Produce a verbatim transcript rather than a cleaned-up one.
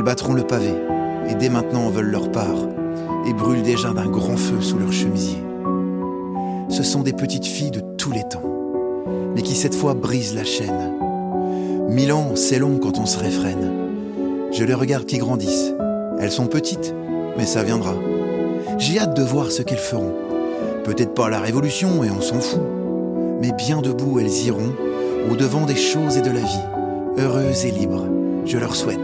battront le pavé, et dès maintenant veulent leur part, et brûlent déjà d'un grand feu sous leur chemisier. Ce sont des petites filles de tous les temps, mais qui cette fois brisent la chaîne. Mille ans, c'est long quand on se réfrène. Je les regarde qui grandissent. Elles sont petites, mais ça viendra. J'ai hâte de voir ce qu'elles feront. Peut-être pas la révolution, et on s'en fout. Mais bien debout, elles iront, au devant des choses et de la vie, heureuses et libres. Je leur souhaite.